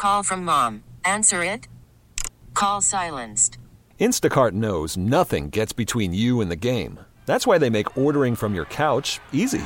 call from mom. Answer it. Call silenced. Instacart knows nothing gets between you and the game. That's why they make ordering from your couch easy.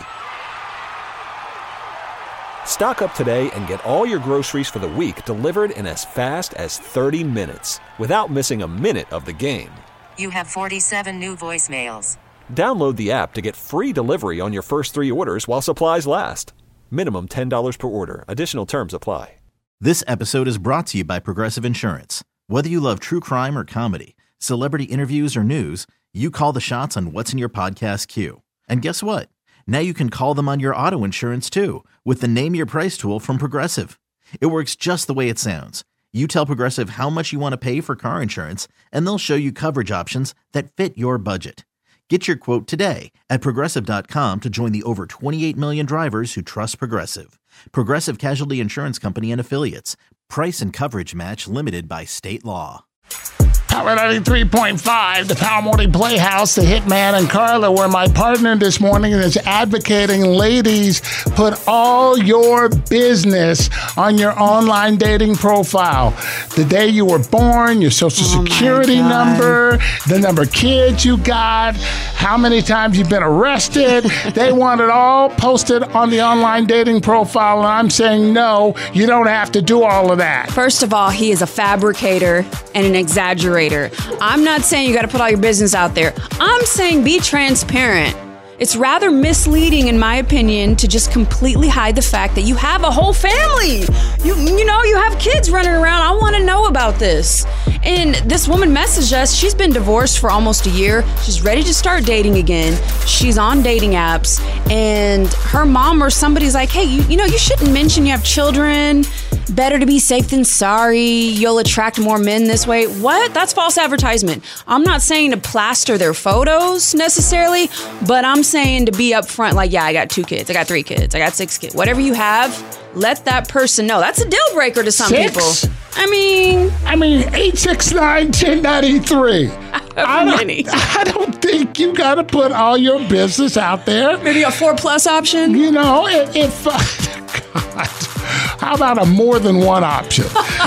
Stock up today and get all your groceries for the week delivered in as fast as 30 minutes without missing a minute of the game. You have 47 new voicemails. Download the app to get free delivery on your first 3 orders while supplies last. Minimum $10 per order. Additional terms apply. This episode is brought to you by Progressive Insurance. Whether you love true crime or comedy, celebrity interviews or news, you call the shots on what's in your podcast queue. And guess what? Now you can call them on your auto insurance too with the Name Your Price tool from Progressive. It works just the way it sounds. You tell Progressive how much you want to pay for car insurance, and they'll show you coverage options that fit your budget. Get your quote today at Progressive.com to join the over 28 million drivers who trust Progressive. Progressive Casualty Insurance Company and Affiliates. Price and coverage match limited by state law. Power 93.5, the Power Morning Playhouse, the Hitman and Carla, where my partner this morning is advocating ladies put all your business on your online dating profile. The day you were born, your social security number, the number of kids you got, how many times you've been arrested. They want it all posted on the online dating profile, and I'm saying no, you don't have to do all of that. First of all, he is a fabricator and an exaggerator. I'm not saying you got to put all your business out there. I'm saying be transparent. It's rather misleading, in my opinion, to just completely hide the fact that you have a whole family. You know, you have kids running around. I want to know about this. And this woman messaged us. She's been divorced for almost a year. She's ready to start dating again. She's on dating apps. And her mom or somebody's like, hey, you know, you shouldn't mention you have children. Better to be safe than sorry. You'll attract more men this way. What? That's false advertisement. I'm not saying to plaster their photos necessarily, but I'm saying to be upfront, like, yeah, I got 2 kids, I got 3 kids, I got 6 kids. Whatever you have, let that person know. That's a deal breaker to some 6? people. I mean 869-1093. I don't think you got to put all your business out there. Maybe a 4+ option. You know, if God, how about a more than one option?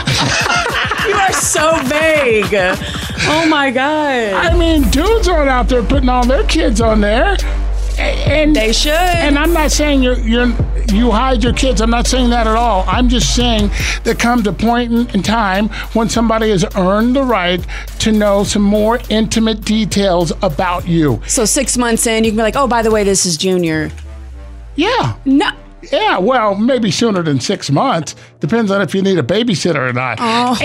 You are so vague. Oh my God. I mean, dudes aren't out there putting all their kids on there. And they should. And I'm not saying you hide your kids. I'm not saying that at all. I'm just saying there comes a point in time when somebody has earned the right to know some more intimate details about you. So 6 months in, you can be like, oh, by the way, this is Junior. Yeah. No. Yeah, well, maybe sooner than 6 months. Depends on if you need a babysitter or not.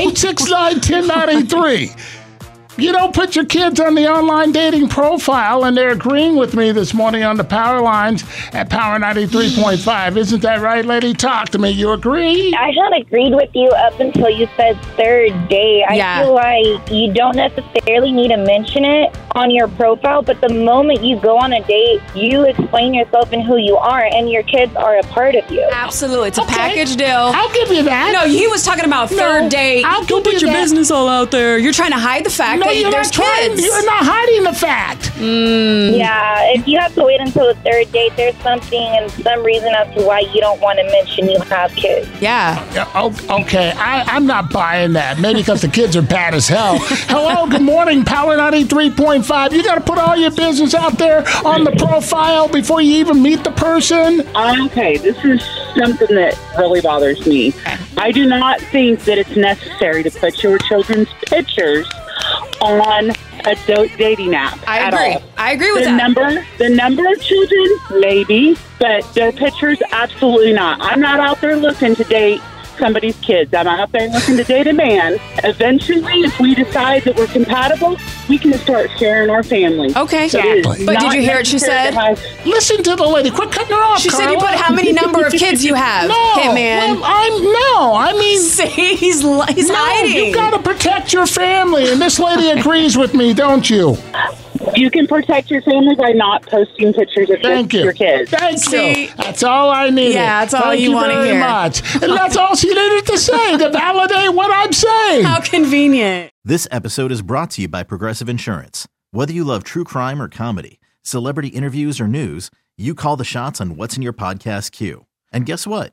869-1093. You don't put your kids on the online dating profile, and they're agreeing with me this morning on the power lines at Power 93.5. Isn't that right, lady? Talk to me. You agree? I had agreed with you up until you said third date. I feel like you don't necessarily need to mention it on your profile, but the moment you go on a date, you explain yourself and who you are, and your kids are a part of you. Absolutely. It's a package deal. I'll give you that. No, he was talking about third date. Don't put your business all out there. You're trying to hide the fact that there's kids. You're not hiding the fact. Yeah, if you have to wait until the third date, there's something and some reason as to why you don't want to mention you have kids. Yeah. Okay, I'm not buying that. Maybe because the kids are bad as hell. Hello, good morning, Power 93.5. You got to put all your business out there on the profile before you even meet the person. Okay, this is something that really bothers me. I do not think that it's necessary to put your children's pictures on a dating app. I agree. I agree with that. The number of children, maybe, but their pictures, absolutely not. I'm not out there looking to date somebody's kids. I'm out there looking to date a man. Eventually, if we decide that we're compatible, we can start sharing our family. Okay. Exactly. But did you hear what she said? Listen to the lady. Quit cutting her off, She Carla. said you put how many number of kids you have. Hey, man. I mean... See, he's hiding. You got to protect your family, and this lady agrees with me, don't you? You can protect your family by not posting pictures of your kids. Thank you. That's all I needed. Yeah, that's all you want to hear. Much. And that's all she needed to say to validate what I'm saying. How convenient. This episode is brought to you by Progressive Insurance. Whether you love true crime or comedy, celebrity interviews or news, you call the shots on what's in your podcast queue. And guess what?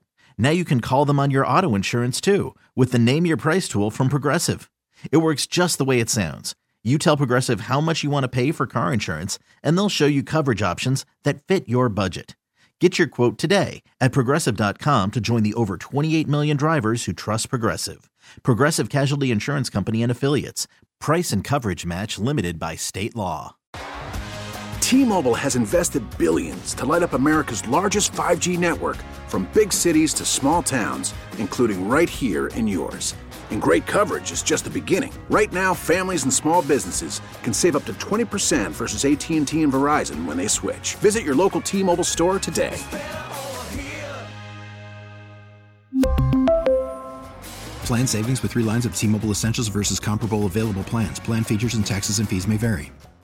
Now you can call them on your auto insurance too with the Name Your Price tool from Progressive. It works just the way it sounds. You tell Progressive how much you want to pay for car insurance, and they'll show you coverage options that fit your budget. Get your quote today at Progressive.com to join the over 28 million drivers who trust Progressive. Progressive Casualty Insurance Company and Affiliates. Price and coverage match limited by state law. T-Mobile has invested billions to light up America's largest 5G network, from big cities to small towns, including right here in yours. And great coverage is just the beginning. Right now, families and small businesses can save up to 20% versus AT&T and Verizon when they switch. Visit your local T-Mobile store today. Plan savings with 3 lines of T-Mobile Essentials versus comparable available plans. Plan features and taxes and fees may vary.